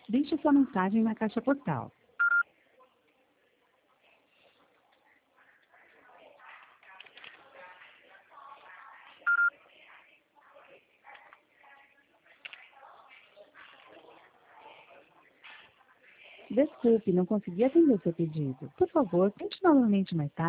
Deixe sua mensagem na caixa postal. Desculpe, não consegui atender o seu pedido. Por favor, tente novamente mais tarde.